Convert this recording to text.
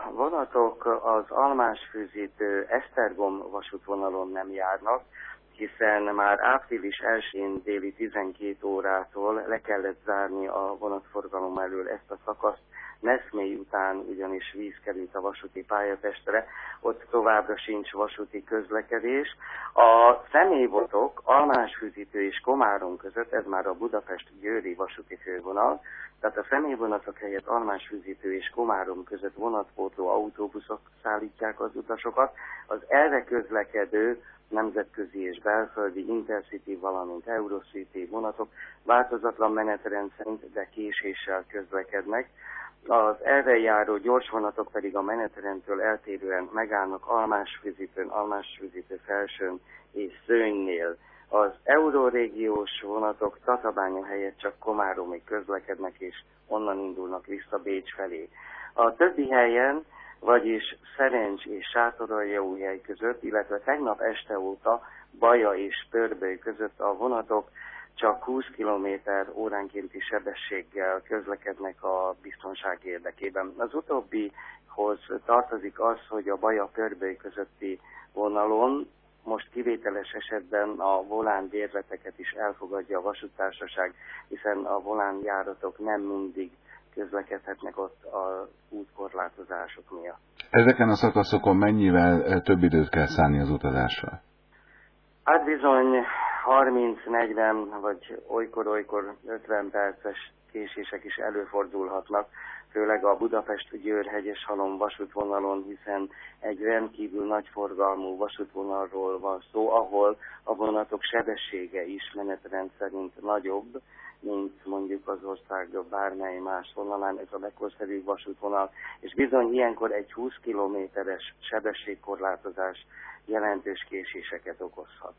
vonatok az Almásfőzitő Esztergom vasútvonalon nem járnak, hiszen már április 1-én déli 12 órától le kellett zárni a vonatforgalom elől ezt a szakaszt. Neszmély után ugyanis víz került a vasúti pályatestre, ott továbbra sincs vasúti közlekedés. A személyvonatok Almásfőzitő és Komárom között, ez már a Budapest-Győri vasúti fővonal, tehát a személyvonatok helyett Almásfőzitő és Komárom között vonatpótló autóbuszok szállítják az utasokat. Az erre közlekedő nemzetközi és belföldi Intercity, valamint Eurocity vonatok változatlan menetrend szerint, de késéssel közlekednek. Az erre járó gyorsvonatok pedig a menetrendtől eltérően megállnak Almásfőzitőn, Almásfőzitő Felsőn és Szőnynél. Az eurórégiós vonatok Tatabánya helyett csak Komáromig közlekednek, és onnan indulnak vissza Bécs felé. A többi helyen, vagyis Szerencs és Sátoraljaújhely között, illetve tegnap este óta Baja és Pörböly között a vonatok csak 20 km/óránkénti sebességgel közlekednek a biztonság érdekében. Az utóbbihoz tartozik az, hogy a Baja-Pörböly közötti vonalon most kivételes esetben a volán bérleteket is elfogadja a vasúttársaság, hiszen a volánjáratok nem mindig közlekedhetnek ott az útkorlátozások miatt. Ezeken a szakaszokon mennyivel több időt kell szánni az utazásra? Hát bizony 30-40 vagy olykor 50 perces késések is előfordulhatnak, főleg a Budapest-Győr-Hegyeshalom vasútvonalon, hiszen egy rendkívül nagy forgalmú vasútvonalról van szó, ahol a vonatok sebessége is menetrend szerint nagyobb, mint mondjuk az ország bármely más vonalán, ez a legkorszerűbb vasútvonal, és bizony ilyenkor egy 20 kilométeres sebességkorlátozás jelentős késéseket okozhat.